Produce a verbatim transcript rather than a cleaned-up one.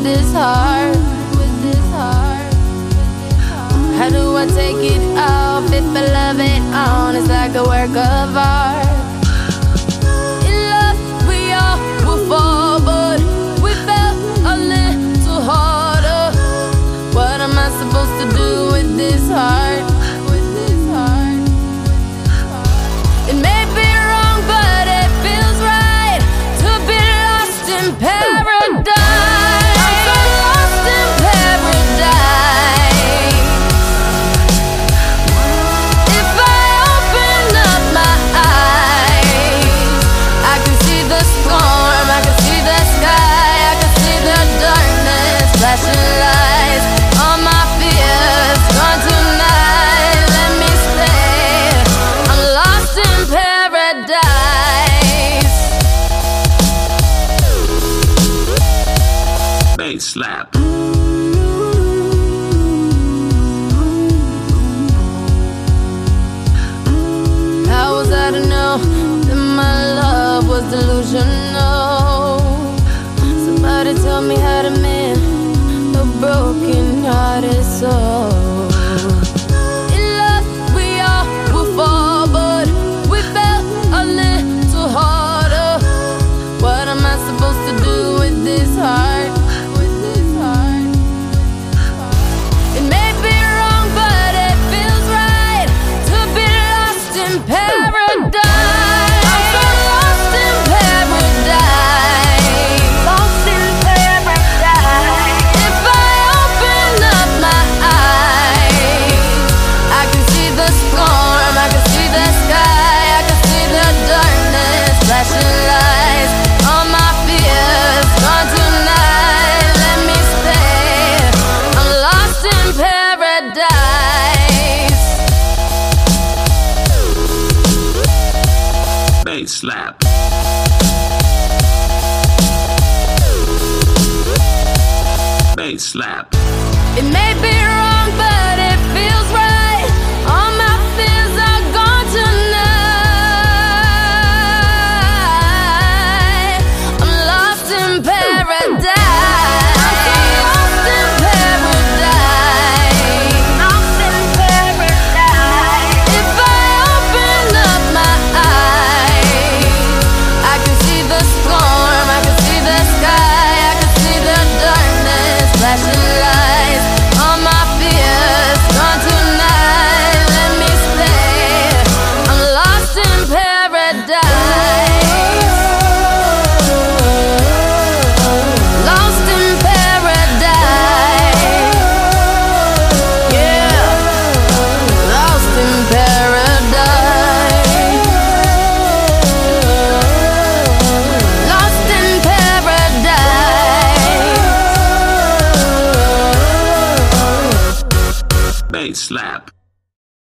this heart, with this heart. How do I take it off if I love it on? It's like a work of art. In love we all will fall, but we fell a little harder. What am I supposed to do with this heart? With this heart. It may be wrong, but it feels right to be lost in paradise. I'm so lost in paradise. If I open up my eyes, I can see the storm, I can see the sky, I can see the darkness, flashing lights. All my fears gone tonight. Let me stay. I'm lost in paradise. Bass slap. How was I to know that my love was delusional? Somebody tell me how to mend a broken-hearted soul. In love we all will fall, but we fell a little harder. What am I supposed to do with this heart? With this heart. It may be wrong, but it feels right to be lost in paradise. I'm so lost in paradise. Lost in paradise. If I open up my eyes, I can see the storm, I can see the sky, I can see the darkness, flashing lights. All my fears gone tonight. Let me stay. I'm lost in paradise. Bass slap. Bass slap. It may be wrong, but it feels right. All my fears are gone tonight. I'm lost in paradise. I'm so lost in paradise. Lost in paradise. If I open up my eyes, I can see the storm, I can see the sky, I can see the darkness, flashing lights. All my fears gone tonight. Let me stay. I'm lost in paradise. Lost in paradise. Yeah. Lost in paradise. Lost in paradise. Bass slap.